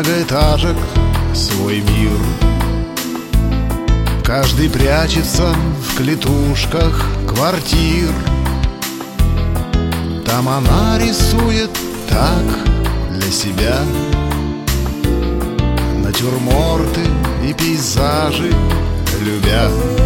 многоэтажек свой мир. Каждый прячется в клетушках квартир. Там она рисует так для себя натюрморты и пейзажи любя.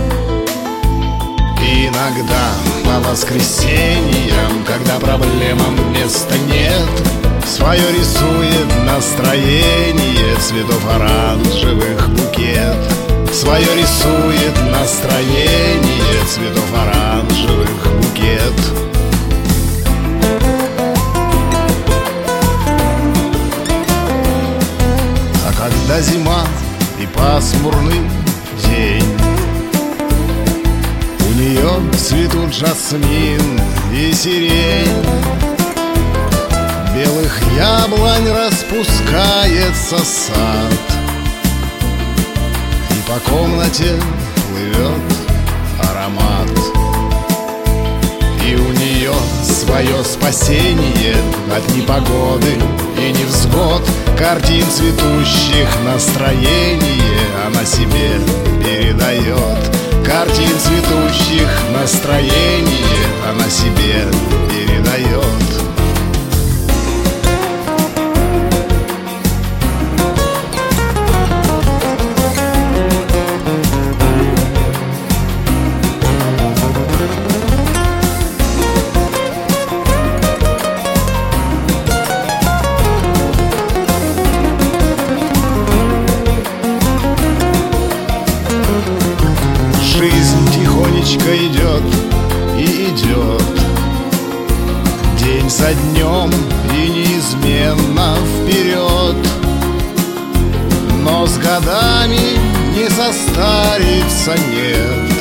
И иногда по воскресеньям, когда проблемам места нет, свое рисует настроение цветов оранжевых букет. Свое рисует настроение цветов оранжевых букет. А когда зима и пасмурный день, у нее цветут жасмин и сирень. Белых яблонь распускается сад, и по комнате плывет аромат. И у нее свое спасение от непогоды и невзгод. Картин цветущих настроение она себе передает. Картин цветущих настроение она себе передает. Жизнь тихонечко идет и идет, день за днем и неизменно вперед. Но с годами не состарится, нет,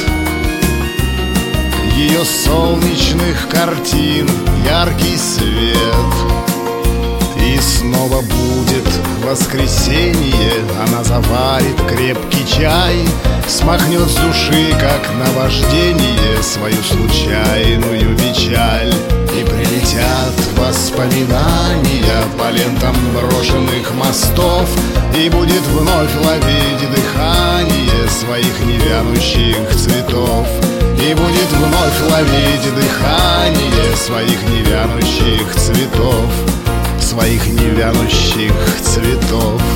ее солнечных картин яркий свет. И снова будет воскресенье, она заварит крепкий чай, смахнет с души, как наваждение, свою случайную печаль. И прилетят воспоминания по лентам брошенных мостов, и будет вновь ловить дыхание своих невянущих цветов. И будет вновь ловить дыхание своих невянущих цветов, своих невянущих цветов.